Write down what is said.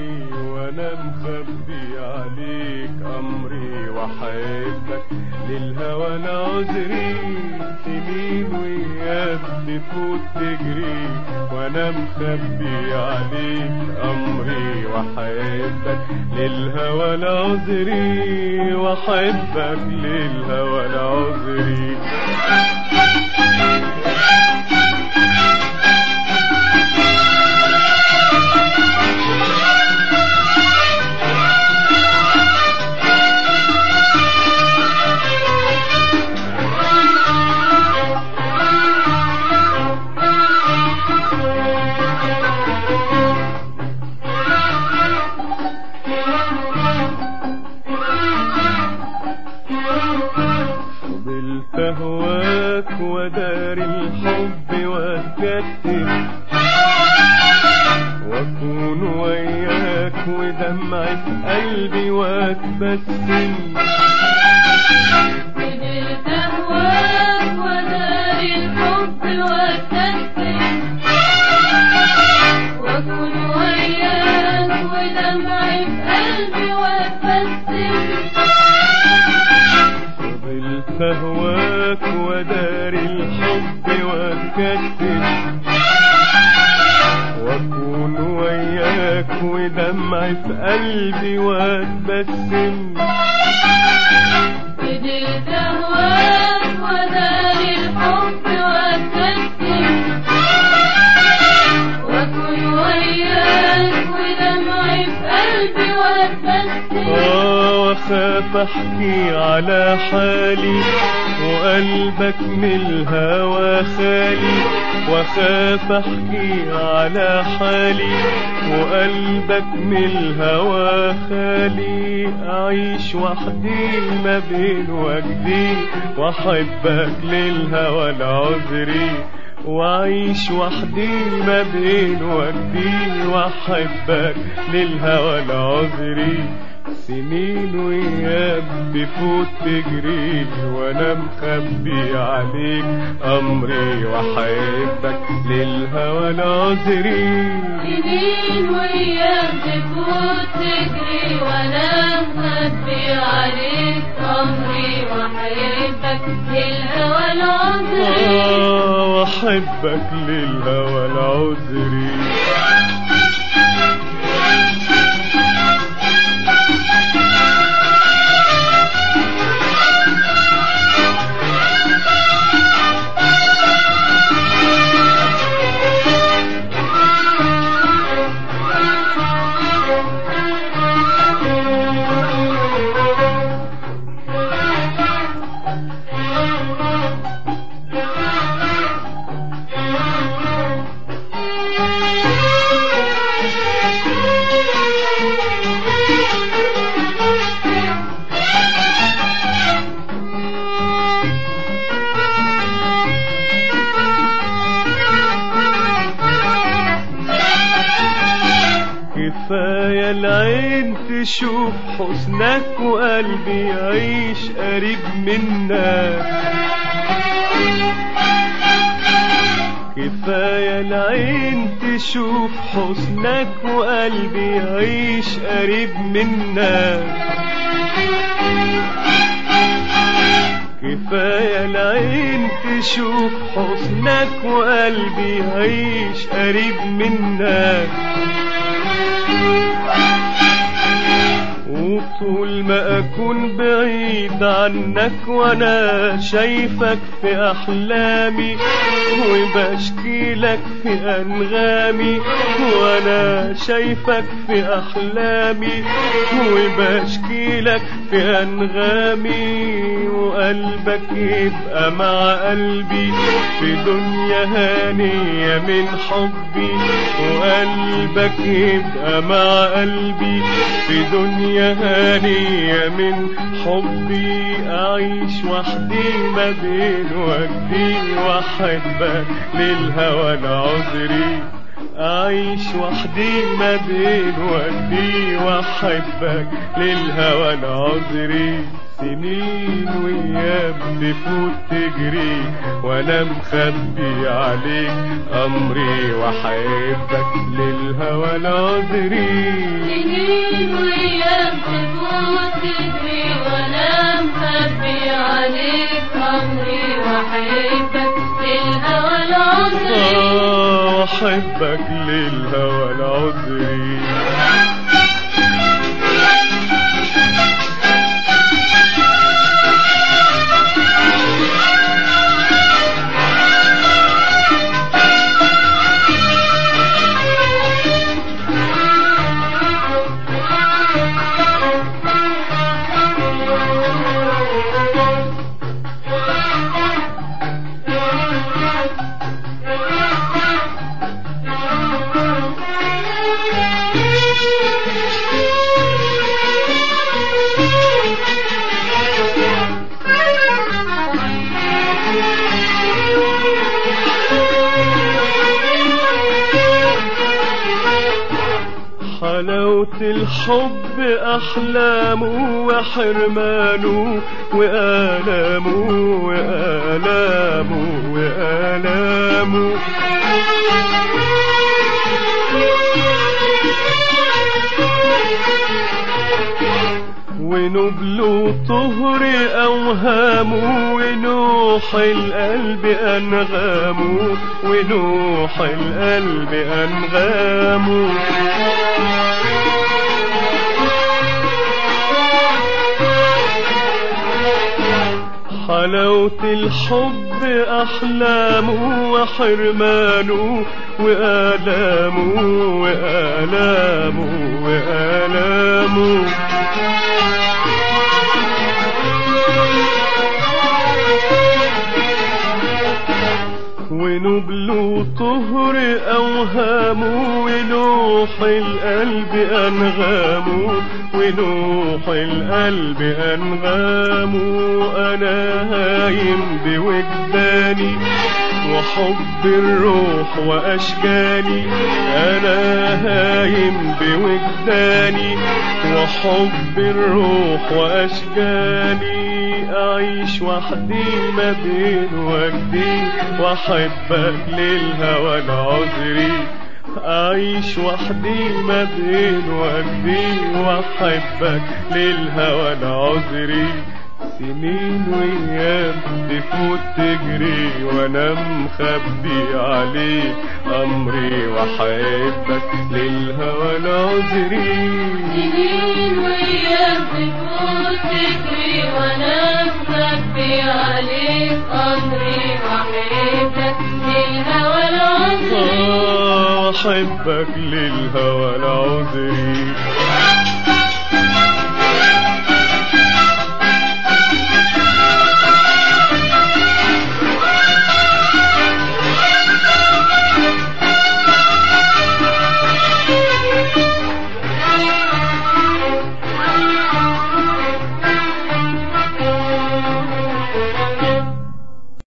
وانا مخبي عليك امري واحبك للهوى انا عذري. سنين وايام تفوت تجري وانا مخبي عليك امري واحبك للهوى انا عذري، واحبك للهوى انا عذري. هواك ودار الحب واتكتب واكون وياك ودمعة قلبي واتبسم. فضلت هواك ودار الحب واتكتب واكون وياك ودمعة قلبي واتبسم. فهواك ودار الحب واتكتب واكون وياك ودمعة قلبي واتبسم. فضلت هواك ودار الحب واتكتب واكون وياك ودمعة قلبي واتبسم. واخاف احكي على حالي وقلبك من الهوى خالي. واخاف احكي على حالي وقلبك من الهوى خالي. اعيش وحدي ما بين وجدي واحبك للهوى العذري. واعيش وحدي ما بين وجدي واحبك للهوى العذري. سنين وايام بفوت تجري وانا مخبي عليك امري واحبك للهوى العذري. سنين وايام بفوت تجري وانا مخبي عليك امري واحبك للهوى العذري. واحبك للهوى العذري. كفاية العين تشوف حسنك وقلبي يعيش قريب منك. كفاية العين تشوف حسنك وقلبي يعيش قريب منك. كفاية العين تشوف حسنك وقلبي يعيش قريب منك. وطول ما اكون بعيد عنك وانا شايفك في احلامي وبشكي لك في انغامي. وانا شايفك في احلامي وبشكي لك في انغامي. وقلبك يبقى مع قلبي في دنيا هانية من حبي. وقلبك يبقى مع قلبي في دنيا هانية من حبي. أعيش وحدي ما بين وجدي وأحبك للهوى العذري. أعيش وحدي ما بين ودي وأحبك للهوى العذري. سنين وأيام تفوت تجري وأنا مخبي عليك أمري وأحبك للهوى العذري. سنين وأيام تفوت تجري وأنا مخبي عليك أمري وأحبك للهوى العذري. وأحبك للهوى العذري. حلاوة الحب أحلامه وحرمانه وآلامه وآلامه وآلامه. ونبل طهر أوهامه ونوح القلب أنغامه ونوح القلب أنغامه. حلاوة الحب أحلامه وحرمانه وآلامه وآلامه وآلامه. ونبل طهر أوهامه ونوح القلب أنغامه ونوح القلب أنغامه. أنا هايم بوجداني وحب الروح وأشجاني. أنا هايم بوجداني وحب الروح وأشجاني. أعيش وحدي ما بين وجدي وأحبك للهوى العذري. أعيش وحدي ما بين وجدي وأحبك للهوى العذري. سنين وأيام تفوت تجري وأنا مخبي عليك أمري وأحبك للهوى العذري. سنين وأيام تفوت تجري وأنا مخبي عليك أمري وأحبك للهوى العذري. أحبك للهوى العذري.